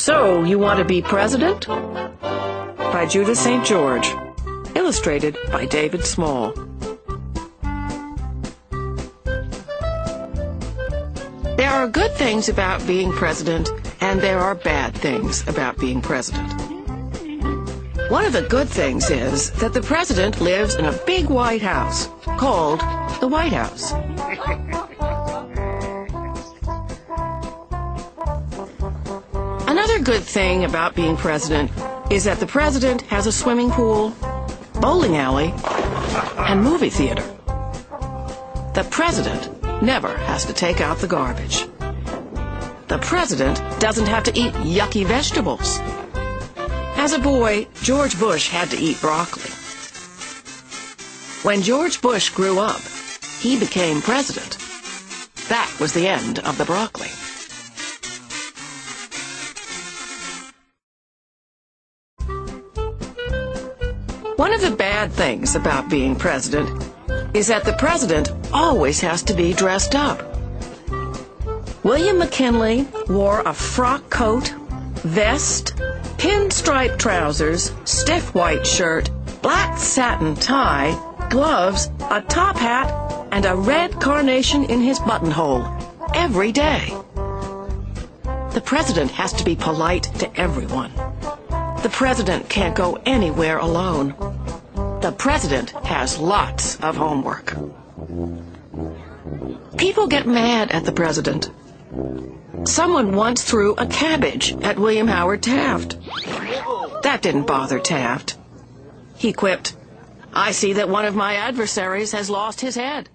So, you want to be president? By Judah St. George. Illustrated by David Small. There are good things about being president, and there are bad things about being president. One of the good things is that the president lives in a big White House called the White House. Another good thing about being president is that the president has a swimming pool, bowling alley, and movie theater. The president never has to take out the garbage. The president doesn't have to eat yucky vegetables. As a boy, George Bush had to eat broccoli. When George Bush grew up, he became president. That was the end of the broccoli. One of the bad things about being president is that the president always has to be dressed up. William McKinley wore a frock coat, vest, pinstripe trousers, stiff white shirt, black satin tie, gloves, a top hat, and a red carnation in his buttonhole every day. The president has to be polite to everyone. The president can't go anywhere alone. The president has lots of homework. People get mad at the president. Someone once threw a cabbage at William Howard Taft. That didn't bother Taft. He quipped, "I see that one of my adversaries has lost his head."